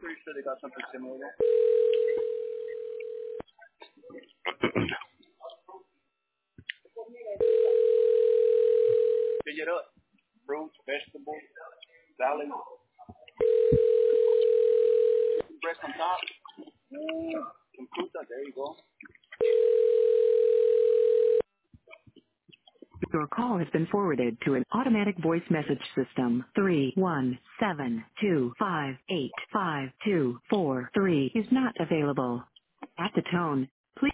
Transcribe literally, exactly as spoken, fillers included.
sure they got something similar. Pick it up. Fruits, vegetables, salad. Bread on top. Some fruta. There you go. Your call has been forwarded to an automatic voice message system. three one seven two five eight five two four three is not available. At the tone,